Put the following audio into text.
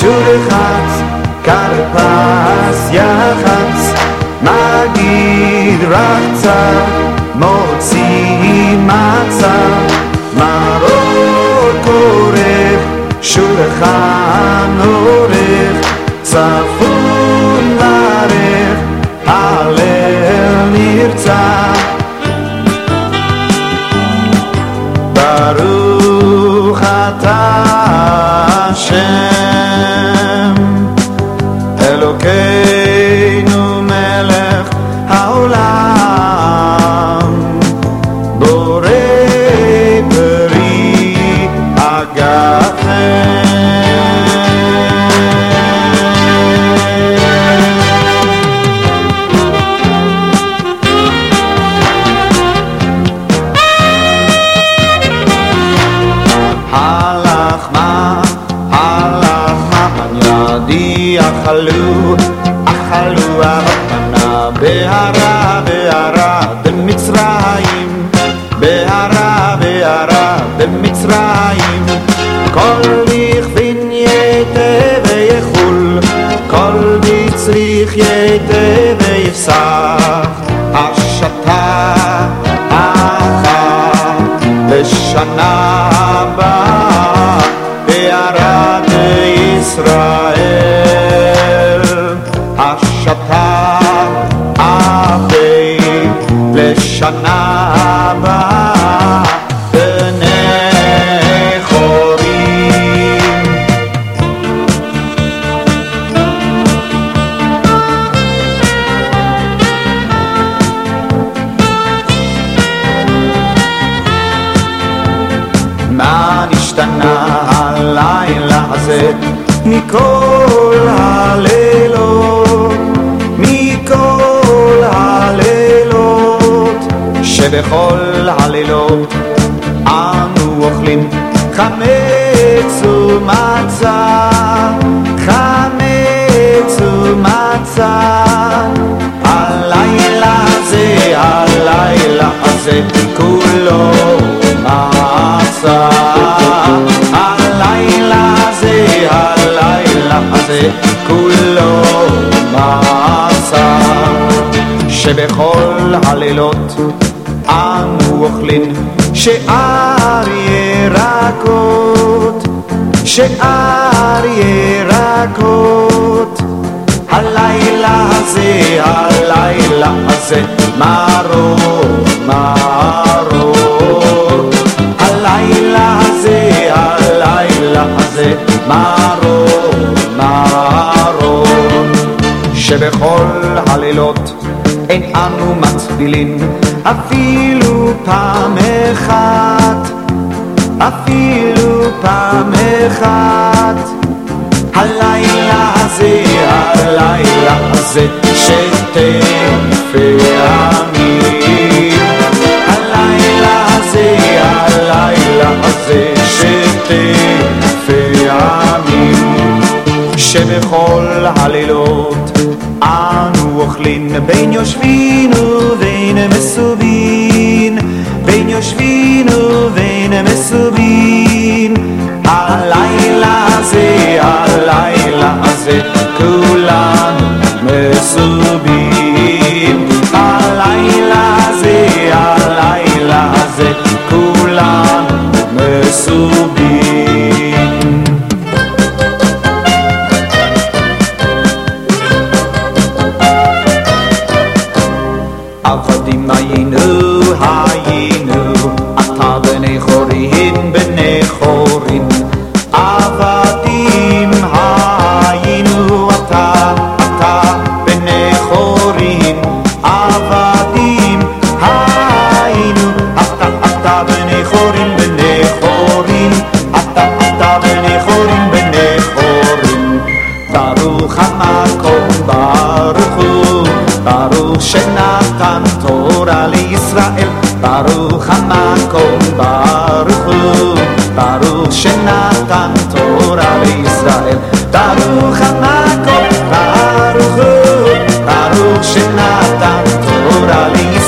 שורחץ קרפס יחץ מגיד רחצה מוציא מצה מרור כורך שולחן אורך צפון ברך הלל נרצה ברוך אתה השם אלוקינו מלך העולם בורא פרי אגפם אכלו הרפנה בהרה במצרים בהרה במצרים כל לכוון יתה ויחול כל בצריך יתה ויפסח השתה אחת לשנה הבאה בהרת ישראל השתה אבי לשנה הבאה בני חורים מה נשתנה הלילה הזה מכל הלילות מכל הלילות שבכל הלילות אנו אוכלים חמץ ומצה חמץ ומצה הלילה הזה כולו מצה הלילה הזה כולו מצה שבכל הלילות אנו אוכלים שאר ירקות הלילה הזה מרור הלילה הזה מרור שבכל הלילות אין אנו מצבילים אפילו פעם אחת הלילה הזה שתי פעמים הלילה הזה שתי פעמים שבכל הלילות אנו אוכלים בין יושבין ובין מסובין בין יושבין ובין מסובין הלילה הזה כולנו מסובין הלילה הזה כולנו מסובין עבדים היינו אתה בני חורין עבדים היינו אתה בני חורין עבדים היינו אתה בני חורין אתה בני חורין ברוך המקום ברוך שנתן תורה לישראל ברוך המקום ברוך שנתן תורה לישראל ברוך המקום ברוך שנתן תורה לישראל